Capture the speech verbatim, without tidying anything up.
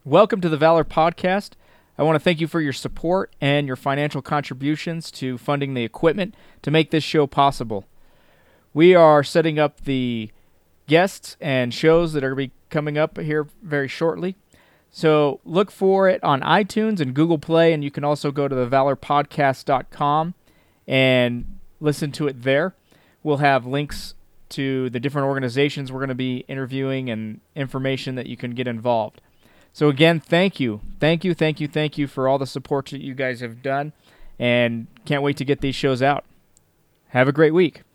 Welcome to the Valor Podcast. I want to thank you for your support and your financial contributions to funding the equipment to make this show possible. We are setting up the guests and shows that are going to be coming up here very shortly. So look for it on iTunes and Google Play, and you can also go to the valor podcast dot com and listen to it there. We'll have links to the different organizations we're going to be interviewing and information that you can get involved. So again, thank you. Thank you, thank you, thank you for all the support that you guys have done, and can't wait to get these shows out. Have a great week.